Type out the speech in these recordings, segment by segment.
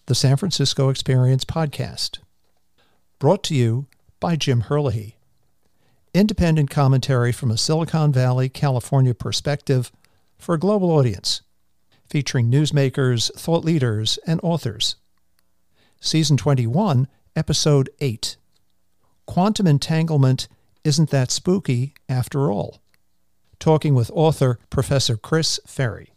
the San Francisco Experience podcast. Brought to you by Jim Herlihy. Independent commentary from a Silicon Valley, California perspective for a global audience, featuring newsmakers, thought leaders, and authors. Season 21, Episode 8. Quantum Entanglement Isn't That Spooky After All. Talking with author Professor Chris Ferry.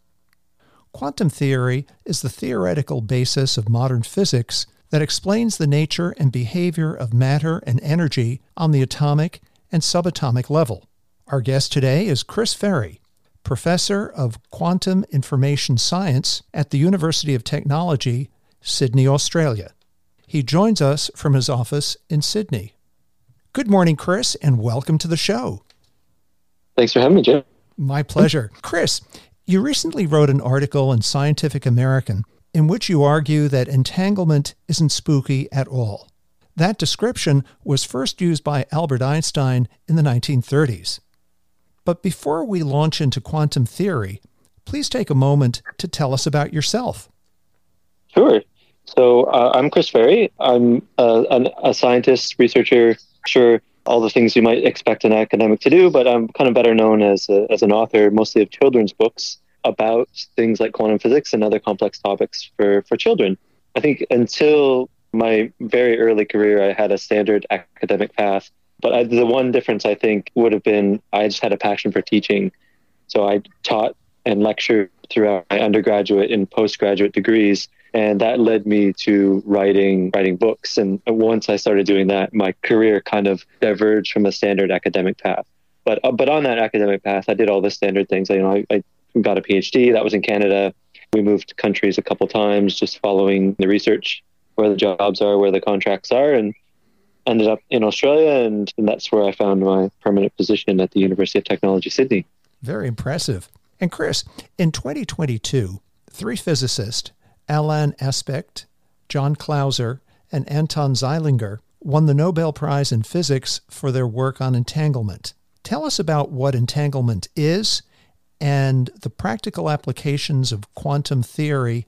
Quantum theory is the theoretical basis of modern physics that explains the nature and behavior of matter and energy on the atomic and subatomic level. Our guest today is Chris Ferry, Professor of Quantum Information Science at the University of Technology, Sydney, Australia. He joins us from his office in Sydney. Good morning, Chris, and welcome to the show. Thanks for having me, Jim. My pleasure. Chris, you recently wrote an article in Scientific American in which you argue that entanglement isn't spooky at all. That description was first used by Albert Einstein in the 1930s. But before we launch into quantum theory, please take a moment to tell us about yourself. Sure. So I'm Chris Ferry. I'm a scientist, researcher, sure, all the things you might expect an academic to do, but I'm kind of better known as an author, mostly of children's books about things like quantum physics and other complex topics for children. I think until my very early career, I had a standard academic path, but the one difference I think would have been I just had a passion for teaching. So I taught and lectured throughout my undergraduate and postgraduate degrees, and that led me to writing books. And once I started doing that, my career kind of diverged from a standard academic path. But on that academic path, I did all the standard things. I got a PhD. That was in Canada. We moved countries a couple times, just following the research, where the jobs are, where the contracts are, and ended up in Australia. And that's where I found my permanent position at the University of Technology, Sydney. Very impressive. And Chris, in 2022, three physicists, Alain Aspect, John Clauser, and Anton Zeilinger, won the Nobel Prize in Physics for their work on entanglement. Tell us about what entanglement is and the practical applications of quantum theory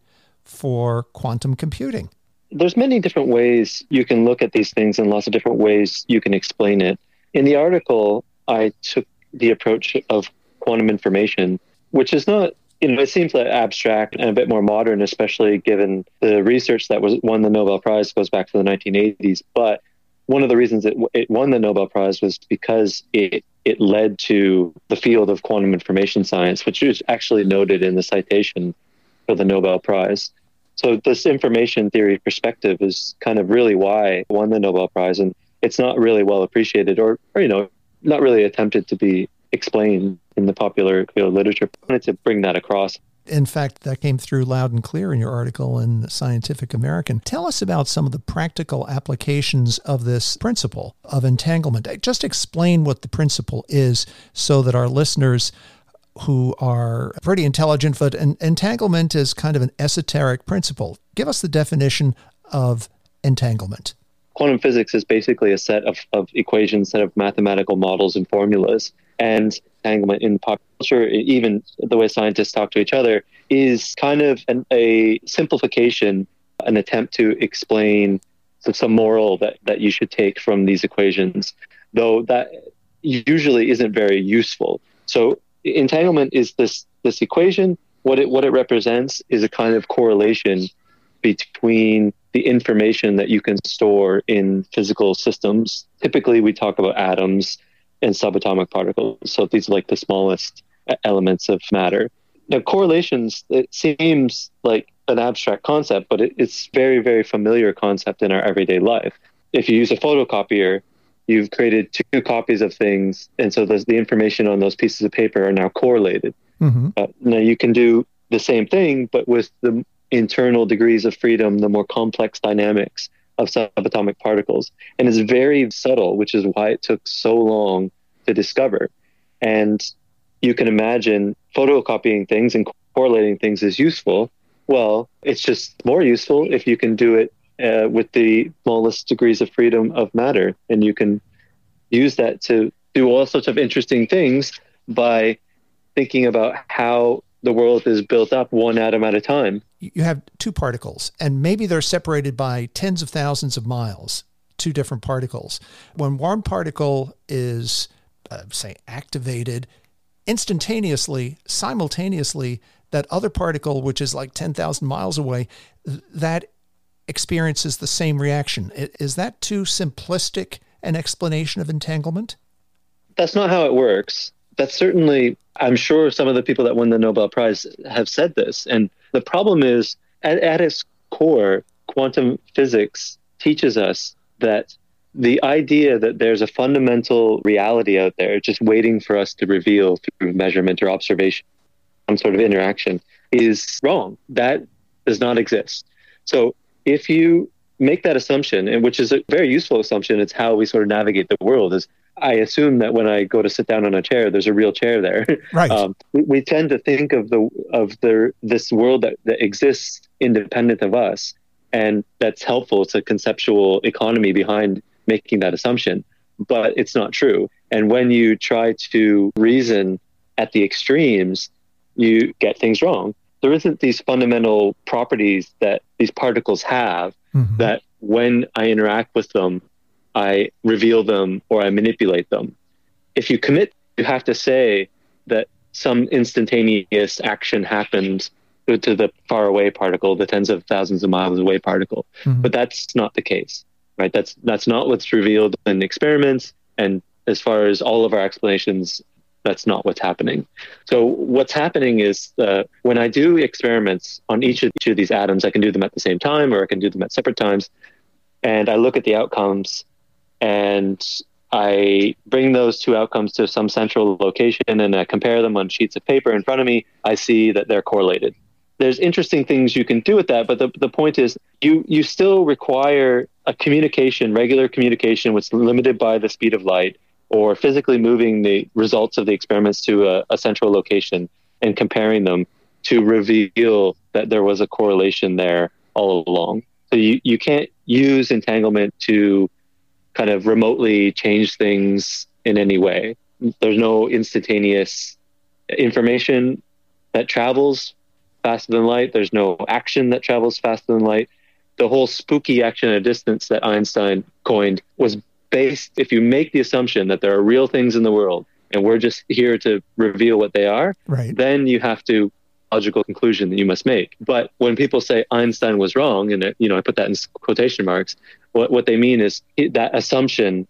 for quantum computing. There's many different ways you can look at these things and lots of different ways you can explain it. In the article, I took the approach of quantum information, which is not, it seems like abstract and a bit more modern, especially given the research that won the Nobel Prize goes back to the 1980s. But one of the reasons it won the Nobel Prize was because it led to the field of quantum information science, which is actually noted in the citation for the Nobel Prize. So this information theory perspective is kind of really why it won the Nobel Prize. And it's not really well appreciated or not really attempted to be explained in the popular literature. I wanted to bring that across. In fact, that came through loud and clear in your article in Scientific American. Tell us about some of the practical applications of this principle of entanglement. Just explain what the principle is so that our listeners who are pretty intelligent, but entanglement is kind of an esoteric principle. Give us the definition of entanglement. Quantum physics is basically a set of equations, set of mathematical models and formulas. And entanglement in pop culture, even the way scientists talk to each other, is kind of a simplification, an attempt to explain some moral that you should take from these equations, though that usually isn't very useful. So entanglement is this equation. What it represents is a kind of correlation between the information that you can store in physical systems. Typically, we talk about atoms and subatomic particles. So these are like the smallest elements of matter. Now, correlations, it seems like an abstract concept, but it's very, very familiar concept in our everyday life. If you use a photocopier, you've created two copies of things, and so the information on those pieces of paper are now correlated. Mm-hmm. Now, you can do the same thing, but with the internal degrees of freedom, the more complex dynamics of subatomic particles. And it's very subtle, which is why it took so long to discover. And you can imagine photocopying things and correlating things is useful. Well, it's just more useful if you can do it with the smallest degrees of freedom of matter. And you can use that to do all sorts of interesting things by thinking about how the world is built up one atom at a time. You have two particles, and maybe they're separated by tens of thousands of miles, two different particles. When one particle is, say, activated, instantaneously, simultaneously, that other particle, which is like 10,000 miles away, that experiences the same reaction. Is that too simplistic an explanation of entanglement? That's not how it works. That's certainly, I'm sure some of the people that won the Nobel Prize have said this. And the problem is, at its core, quantum physics teaches us that the idea that there's a fundamental reality out there just waiting for us to reveal through measurement or observation, some sort of interaction, is wrong. That does not exist. So if you make that assumption, and which is a very useful assumption, it's how we sort of navigate the world, is I assume that when I go to sit down on a chair, there's a real chair there. Right. We tend to think of this world that exists independent of us, and that's helpful to conceptual economy behind making that assumption. But it's not true. And when you try to reason at the extremes, you get things wrong. There isn't these fundamental properties that these particles have that when I interact with them, I reveal them or I manipulate them. If you commit, you have to say that some instantaneous action happened to the far away particle, the tens of thousands of miles away particle. But that's not the case, right? That's not what's revealed in experiments. And as far as all of our explanations, that's not what's happening. So what's happening is when I do experiments on each of these atoms, I can do them at the same time or I can do them at separate times. And I look at the outcomes and I bring those two outcomes to some central location and I compare them on sheets of paper in front of me. I see that they're correlated. There's interesting things you can do with that, but the point is you still require a communication, regular communication, which is limited by the speed of light, or physically moving the results of the experiments to a central location and comparing them to reveal that there was a correlation there all along. So you can't use entanglement to kind of remotely change things in any way. There's no instantaneous information that travels faster than light. There's no action that travels faster than light. The whole spooky action at a distance that Einstein coined was based, if you make the assumption that there are real things in the world and we're just here to reveal what they are, right, then you have to logical conclusion that you must make. But when people say Einstein was wrong, and I put that in quotation marks, what they mean is that assumption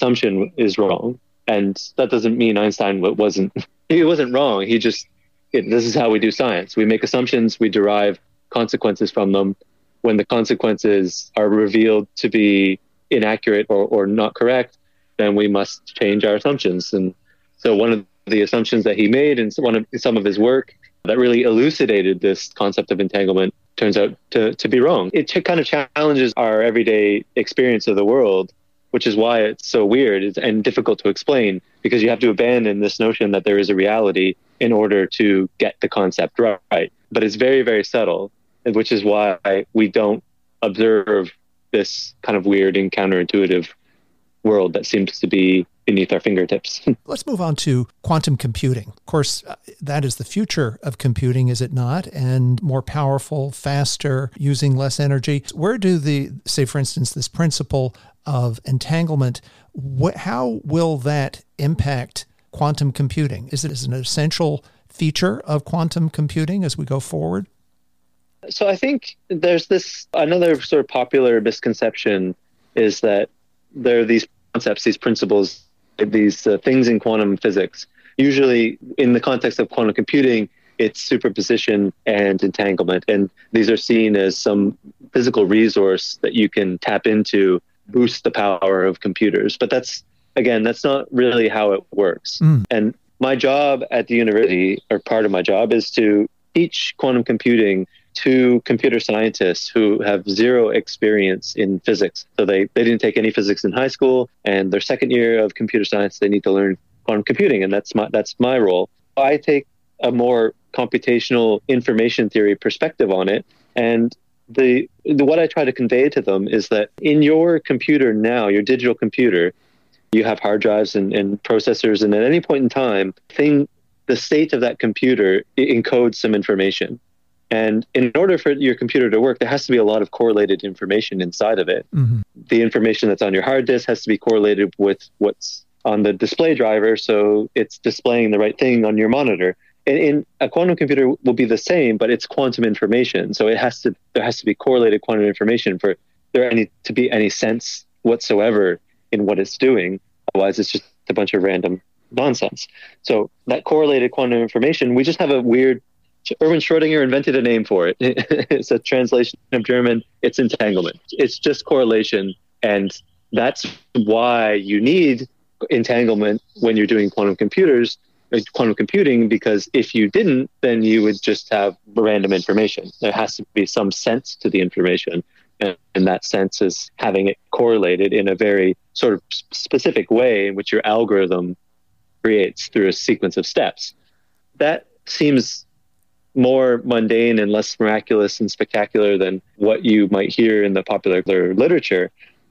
is wrong. And that doesn't mean Einstein wasn't wrong. This is how we do science. We make assumptions, we derive consequences from them. When the consequences are revealed to be inaccurate or not correct, then we must change our assumptions. And so one of the assumptions that he made in some of his work that really elucidated this concept of entanglement turns out to be wrong. It kind of challenges our everyday experience of the world, which is why it's so weird and difficult to explain, because you have to abandon this notion that there is a reality in order to get the concept right. But it's very, very subtle, which is why we don't observe this kind of weird and counterintuitive world that seems to be beneath our fingertips. Let's move on to quantum computing. Of course, that is the future of computing, is it not? And more powerful, faster, using less energy. Where do say, for instance, this principle of entanglement, how will that impact quantum computing? Is it an essential feature of quantum computing as we go forward? So I think there's another sort of popular misconception is that there are these concepts, these principles, these things in quantum physics. Usually in the context of quantum computing, it's superposition and entanglement. And these are seen as some physical resource that you can tap into, boost the power of computers. But that's not really how it works. And my job at the university, or part of my job, is to teach quantum computing to computer scientists who have zero experience in physics. So they didn't take any physics in high school, and their second year of computer science, they need to learn quantum computing, and that's my role. I take a more computational information theory perspective on it, and what I try to convey to them is that in your computer now, your digital computer, you have hard drives and processors, and at any point in time, thing the state of that computer encodes some information. And in order for your computer to work, there has to be a lot of correlated information inside of it. Mm-hmm. The information that's on your hard disk has to be correlated with what's on the display driver, so it's displaying the right thing on your monitor. And in a quantum computer will be the same, but it's quantum information. So there has to be correlated quantum information for there to be any sense whatsoever in what it's doing. Otherwise, it's just a bunch of random nonsense. So that correlated quantum information, we just have a weird, Erwin Schrödinger invented a name for it. It's a translation of German. It's entanglement. It's just correlation. And that's why you need entanglement when you're doing quantum computing, because if you didn't, then you would just have random information. There has to be some sense to the information. And that sense is having it correlated in a very sort of specific way in which your algorithm creates through a sequence of steps. That seems more mundane and less miraculous and spectacular than what you might hear in the popular literature.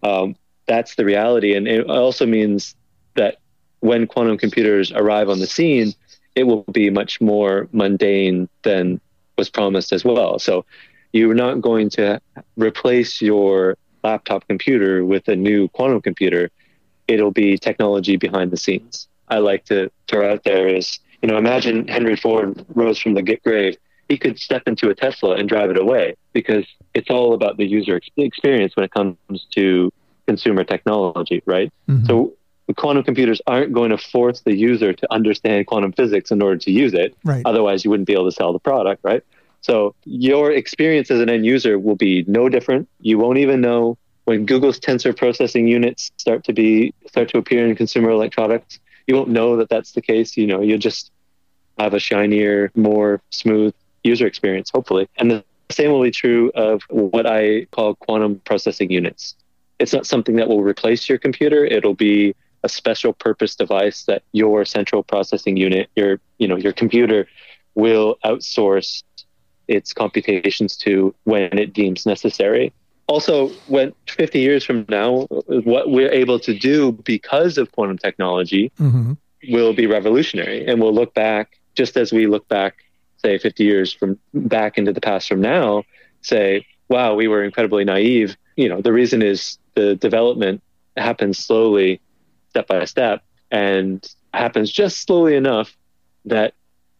That's the reality. And it also means that when quantum computers arrive on the scene, it will be much more mundane than was promised as well. So you're not going to replace your laptop computer with a new quantum computer. It'll be technology behind the scenes. I like to throw out there is, imagine Henry Ford rose from the grave. He could step into a Tesla and drive it away, because it's all about the user experience when it comes to consumer technology, right? Mm-hmm. So quantum computers aren't going to force the user to understand quantum physics in order to use it. Right. Otherwise, you wouldn't be able to sell the product, right? So your experience as an end user will be no different. You won't even know when Google's tensor processing units start to appear in consumer electronics. You won't know that that's the case. You'll just have a shinier, more smooth user experience, hopefully. And the same will be true of what I call quantum processing units. It's not something that will replace your computer. It'll be a special purpose device that your central processing unit, your computer, will outsource its computations to when it deems necessary. Also, when 50 years from now, what we're able to do because of quantum technology mm-hmm. will be revolutionary. And we'll look back, just as we look back, say 50 years from back into the past from now, say, wow, we were incredibly naive. The reason is the development happens slowly, step by step, and happens just slowly enough that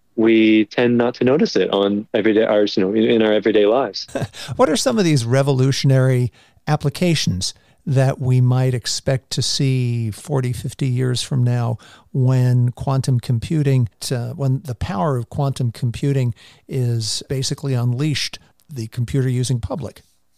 we tend not to notice it on everyday hours, in our everyday lives. What are some of these revolutionary applications that we might expect to see 40, 50 years from now when quantum computing, when the power of quantum computing is basically unleashed, the computer-using public?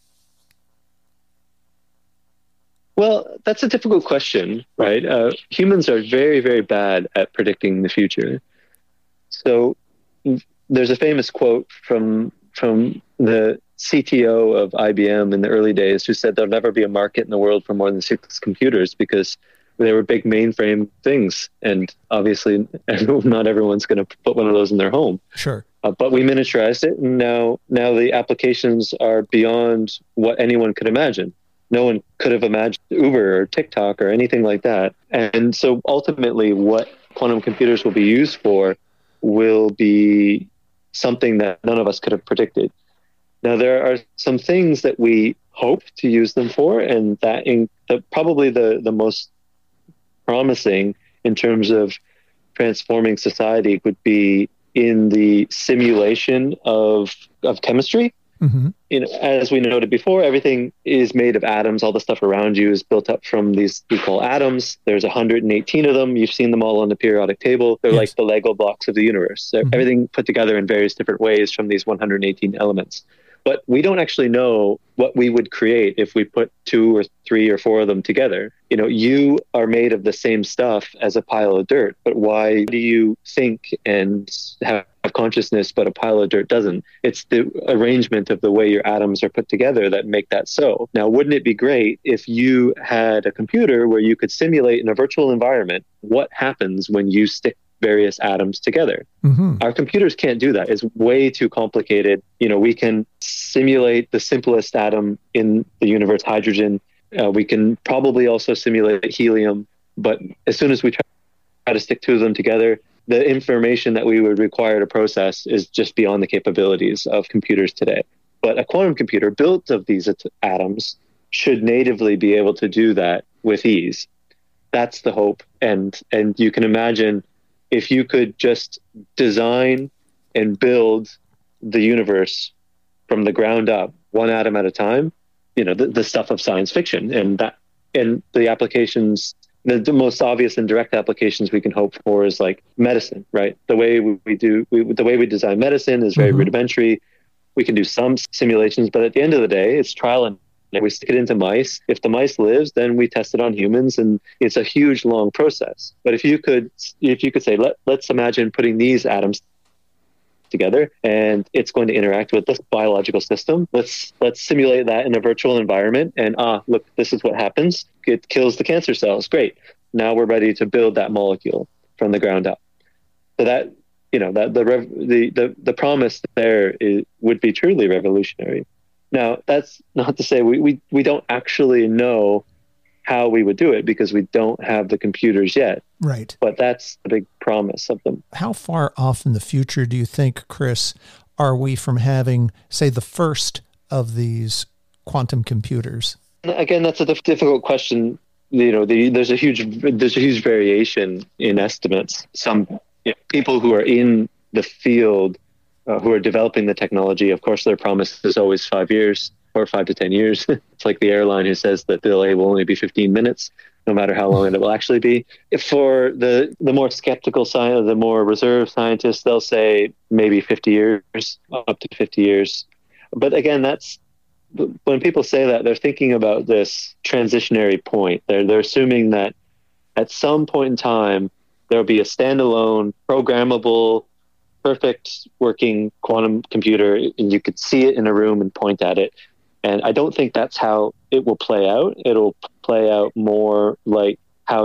Well, that's a difficult question, right? Humans are very, very bad at predicting the future. So there's a famous quote from the CTO of IBM in the early days who said there'll never be a market in the world for more than 6 computers because they were big mainframe things. And obviously, not everyone's going to put one of those in their home. Sure. But we miniaturized it, and now the applications are beyond what anyone could imagine. No one could have imagined Uber or TikTok or anything like that. And so ultimately, what quantum computers will be used for will be something that none of us could have predicted. Now, there are some things that we hope to use them for, and that probably the most promising in terms of transforming society would be in the simulation of chemistry. Mm-hmm. As we noted before, everything is made of atoms. All the stuff around you is built up from these we call atoms. There's 118 of them. You've seen them all on the periodic table. They're like the Lego blocks of the universe. Mm-hmm. Everything put together in various different ways from these 118 elements. But we don't actually know what we would create if we put 2 or 3 or 4 of them together. You are made of the same stuff as a pile of dirt, but why do you think and have consciousness, but a pile of dirt doesn't? It's the arrangement of the way your atoms are put together that make that so. Now, wouldn't it be great if you had a computer where you could simulate in a virtual environment what happens when you stick various atoms together? Mm-hmm. Our computers can't do that. It's way too complicated. We can simulate the simplest atom in the universe, hydrogen. We can probably also simulate helium, but as soon as we try to stick 2 of them together, the information that we would require to process is just beyond the capabilities of computers today. But a quantum computer built of these atoms should natively be able to do that with ease. That's the hope. And you can imagine if you could just design and build the universe from the ground up, one atom at a time, the stuff of science fiction, and the applications, the most obvious and direct applications we can hope for is like medicine, right? The way we design medicine is very rudimentary. We can do some simulations, but at the end of the day, it's trial and we stick it into mice. If the mice lives, then we test it on humans, and it's a huge, long process. But if you could say, let's imagine putting these atoms together, and it's going to interact with this biological system. Let's simulate that in a virtual environment, and look, this is what happens. It kills the cancer cells. Great. Now we're ready to build that molecule from the ground up. So that the promise there would be truly revolutionary. Now, that's not to say we don't actually know how we would do it because we don't have the computers yet. Right. But that's the big promise of them. How far off in the future do you think, Chris, are we from having, say, the first of these quantum computers? Again, that's a difficult question. There's a huge variation in estimates. Some people who are in the field, who are developing the technology, of course, their promise is always 5 years or 5 to 10 years. It's like the airline who says that the delay will only be 15 minutes, no matter how long it will actually be. For the more skeptical side, the more reserved scientists, they'll say maybe 50 years, up to 50 years. But again, when people say that, they're thinking about this transitionary point. They're assuming that at some point in time, there'll be a standalone, programmable, perfect working quantum computer, and you could see it in a room and point at it. And I don't think that's how it will play out. It'll play out more like how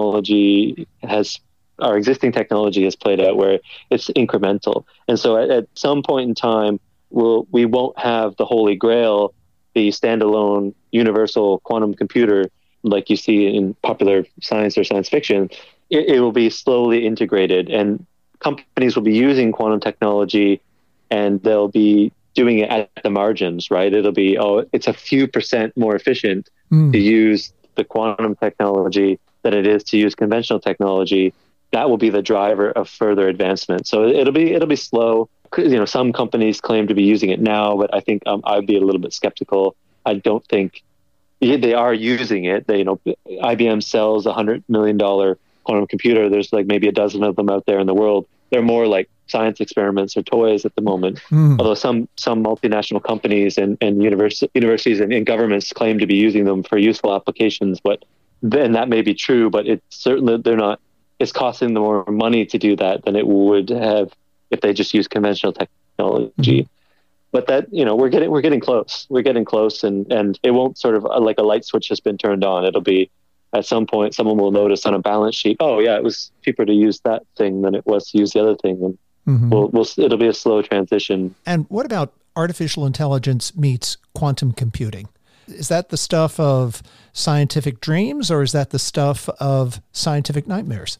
our existing technology has played out, where it's incremental. And so at some point in time, we won't have the Holy Grail, the standalone universal quantum computer like you see in popular science or science fiction. It will be slowly integrated, and companies will be using quantum technology, and they'll be doing it at the margins, right? It'll be, it's a few % more efficient to use the quantum technology than it is to use conventional technology. That will be the driver of further advancement. So it'll be slow. Some companies claim to be using it now, but I think I'd be a little bit skeptical. I don't think they are using it. IBM sells $100 million quantum computer. There's like maybe a dozen of them out there in the world. They're more like science experiments or toys at the moment. Although some multinational companies and universities and governments claim to be using them for useful applications, but then that may be true, but it's certainly they're not. It's costing them more money to do that than it would have if they just use conventional technology. But that, we're getting close. We're getting close, and it won't sort of like a light switch has been turned on. It'll be at some point someone will notice on a balance sheet, oh yeah, it was cheaper to use that thing than it was to use the other thing, and it'll be a slow transition. And what about artificial intelligence meets quantum computing? Is that the stuff of scientific dreams, or is that the stuff of scientific nightmares?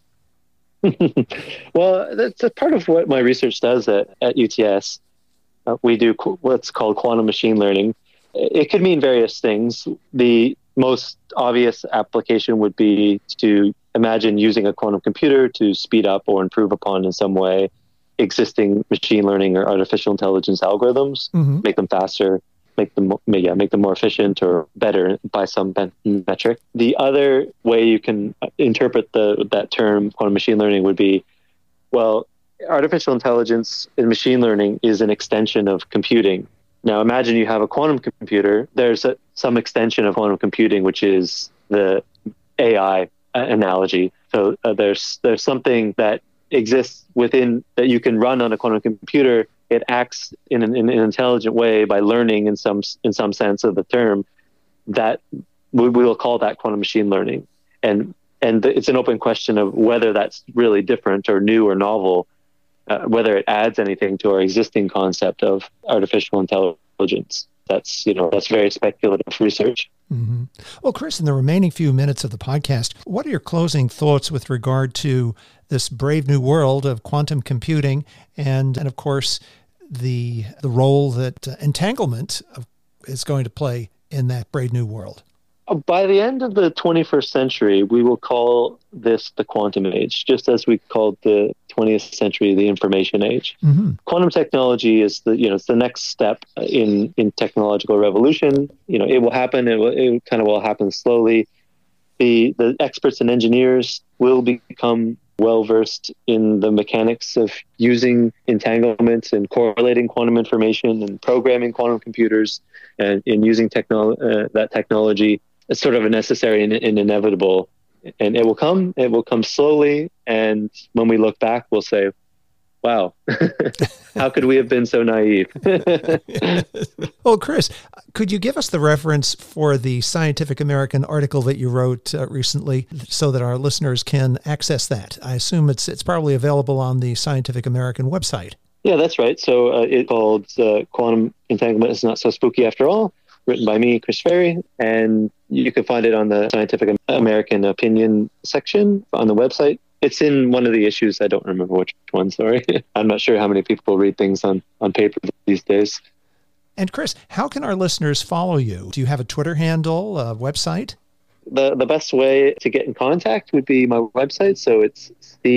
Well, that's a part of what my research does at UTS. We do what's called quantum machine learning. It could mean various things. The most obvious application would be to imagine using a quantum computer to speed up or improve upon in some way existing machine learning or artificial intelligence algorithms, make them faster, make them more efficient or better by some metric. The other way you can interpret that term quantum machine learning would be, well, artificial intelligence and machine learning is an extension of computing. Now, imagine you have a quantum computer. There's some extension of quantum computing, which is the AI analogy. So there's something that exists within that you can run on a quantum computer. It acts in an intelligent way by learning in some sense of the term. That we will call that quantum machine learning. And it's an open question of whether that's really different or new or novel. Whether it adds anything to our existing concept of artificial intelligence. That's very speculative research. Mm-hmm. Well, Chris, in the remaining few minutes of the podcast, what are your closing thoughts with regard to this brave new world of quantum computing and of course, the role that entanglement is going to play in that brave new world? By the end of the 21st century, we will call this the quantum age, just as we called the 20th century the information age. Mm-hmm. Quantum technology is it's the next step in technological revolution. It will happen. It kind of will happen slowly. The experts and engineers will become well versed in the mechanics of using entanglements and correlating quantum information and programming quantum computers and in using that technology. It's sort of a necessary and inevitable, and it will come slowly. And when we look back, we'll say, wow, how could we have been so naive? Well, Chris, could you give us the reference for the Scientific American article that you wrote recently so that our listeners can access that? I assume it's probably available on the Scientific American website. Yeah, that's right. So it's called Quantum Entanglement is Not So Spooky After All, written by me, Chris Ferry, and you can find it on the Scientific American opinion section on the website. It's in one of the issues. I don't remember which one, sorry. I'm not sure how many people read things on paper these days. And Chris, how can our listeners follow you? Do you have a Twitter handle, a website? The best way to get in contact would be my website. So it's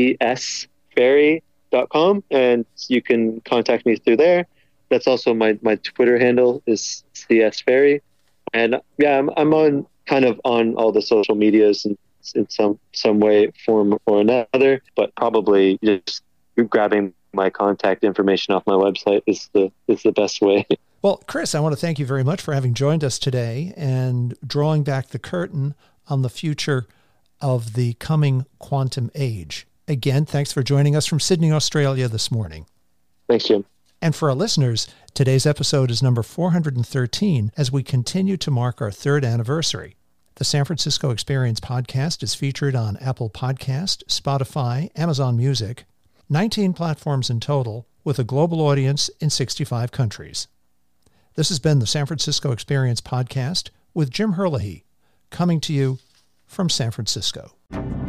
csferry.com, and you can contact me through there. That's also my Twitter handle is csferry. And yeah, I'm on all the social medias and in some way, form or another, but probably just grabbing my contact information off my website is the best way. Well, Chris, I want to thank you very much for having joined us today and drawing back the curtain on the future of the coming quantum age. Again, thanks for joining us from Sydney, Australia this morning. Thanks, Jim. And for our listeners, today's episode is number 413 as we continue to mark our third anniversary. The San Francisco Experience podcast is featured on Apple Podcast, Spotify, Amazon Music, 19 platforms in total, with a global audience in 65 countries. This has been the San Francisco Experience podcast with Jim Herlihy, coming to you from San Francisco.